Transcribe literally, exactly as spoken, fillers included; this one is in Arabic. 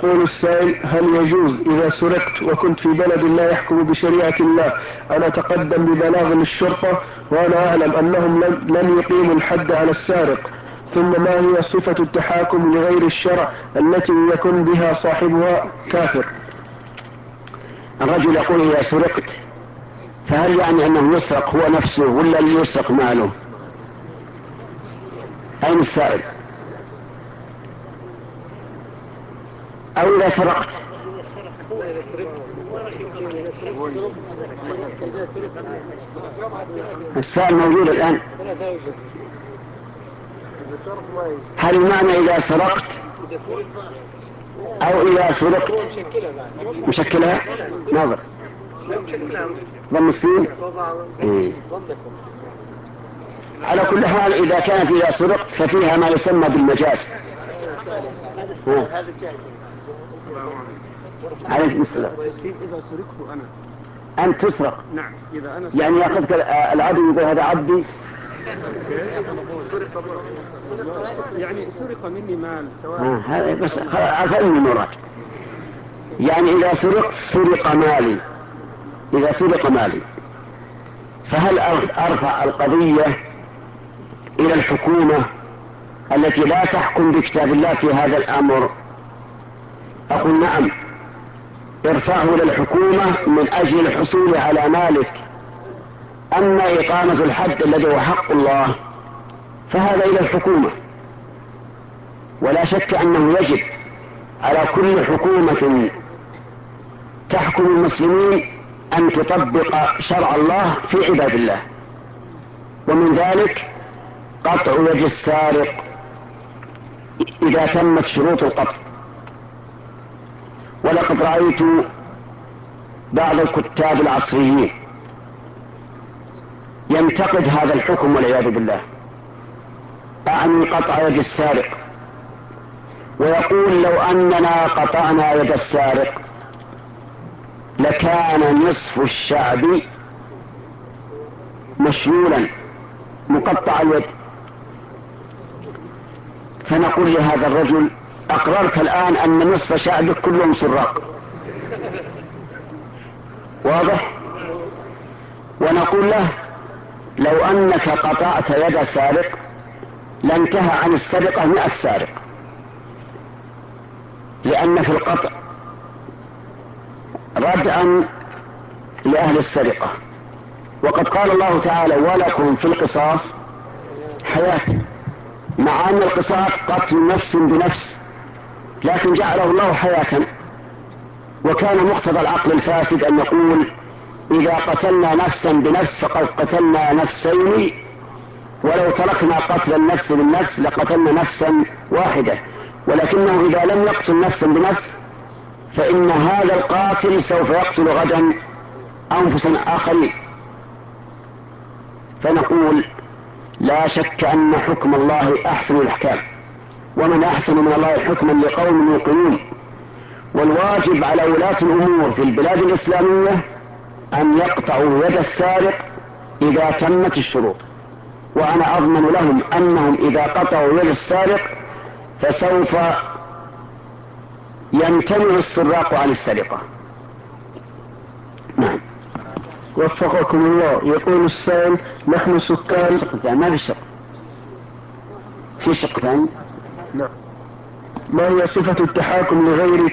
يقول السائل: هل يجوز إذا سرقت وكنت في بلد لا يحكم بشريعة الله أن أتقدم ببلاغ للشرطة وأنا أعلم أنهم لن يقيموا الحد على السارق؟ ثم ما هي صفة التحاكم لغير الشرع التي يكون بها صاحبها كافر؟ الرجل يقول: إذا سرقت، فهل يعني أنه يسرق هو نفسه ولا اللي يسرق ماله؟ أين السائل؟ أو إذا سرقت؟ السائل موجود الآن. هل المعنى إذا سرقت أو إذا سرقت؟ مشكلها ناظر ضم السين. إيه. على كل حال إذا كانت إذا سرقت ففيها ما يسمى بالمجاز. عليكم السلام. إذا سرقت أنا أن تسرق. نعم. إذا أنا يعني يأخذك العبد يقول هذا عبدي. يعني سرق مني مال سواء. هذا بس عفلني مراد. يعني إذا سرقت سرق مالي، إذا سرق مالي، فهل أرفع القضية إلى الحكومة التي لا تحكم بكتاب الله في هذا الأمر؟ أقول نعم، ارفعه إلى الحكومة من أجل الحصول على مالك. أما إقامة الحد الذي هو حق الله فهذا إلى الحكومة، ولا شك أنه يجب على كل حكومة تحكم المسلمين أن تطبق شرع الله في عباد الله، ومن ذلك قطع يد السارق إذا تمت شروط القطع. ولقد رأيت بعض الكتاب العصريين ينتقد هذا الحكم والعياذ بالله، أعني قطع يد السارق، ويقول لو أننا قطعنا يد السارق لكان نصف الشعب مشلولا مقطع اليد. فنقول لهذا الرجل: أقررت الآن أن نصف شعبك كلهم سراق. واضح؟ ونقول له: لو أنك قطعت يد سارق لانتهى عن السرقة مئة سارق، لأن في القطع ردعا لأهل السرقة. وقد قال الله تعالى: ولكم في القصاص حياة، مع أن القصاص قتل نفس بنفس، لكن جعله الله حياة. وكان مقتضى العقل الفاسد أن يقول: إذا قتلنا نفسا بنفس فقد قتلنا نفسين، ولو تركنا قتل النفس بالنفس لقتلنا نفسا واحدة. ولكنه إذا لم يقتل نفسا بنفس فإن هذا القاتل سوف يقتل غدا أنفسا آخرين. فنقول: لا شك أن حكم الله أحسن الأحكام، ومن أحسن من الله حكما لقوم يوقنون. والواجب على ولاة الأمور في البلاد الإسلامية أن يقطعوا يد السارق إذا تمت الشروط، وأنا أضمن لهم أنهم إذا قطعوا يد السارق فسوف يمتنع السراق عن السرقة. نعم. وفقكم الله. يقول السائل: نحن سكان. ما في شق، في شق ثاني. نعم. ما هي صفة التحاكم لغير